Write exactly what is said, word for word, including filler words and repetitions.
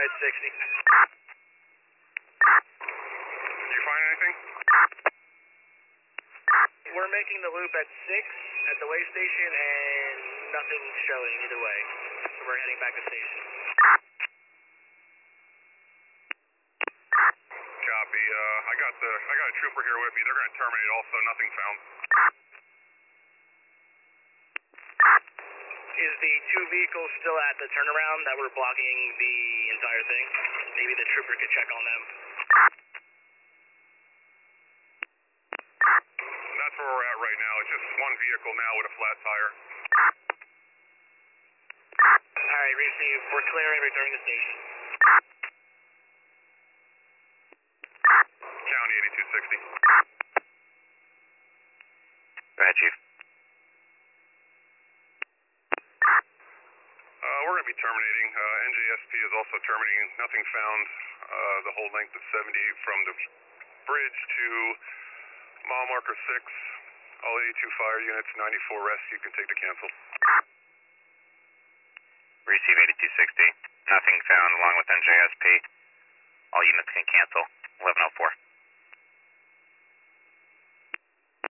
at sixty. Did you find anything? We're making the loop at six at the way station and nothing showing either way. So we're heading back to station. Copy. Uh, I got the I got a trooper here with me. They're going to terminate also. Nothing found. Is the two vehicles still at the turnaround that were blocking the entire thing? Maybe the trooper could check on them. That's where we're at right now. It's just one vehicle now with a flat tire. Alright, receive. We're clearing, returning to station. County eighty-two sixty. Go ahead, Chief. Uh, we're going to be terminating. Uh, N J S P is also terminating. Nothing found. Uh, the whole length of seventy-eight from the bridge to mile marker six. All eighty-two fire units, ninety-four rescue can take the cancel. Receive eighty-two sixty. Nothing found along with N J S P. All units can cancel. eleven oh four.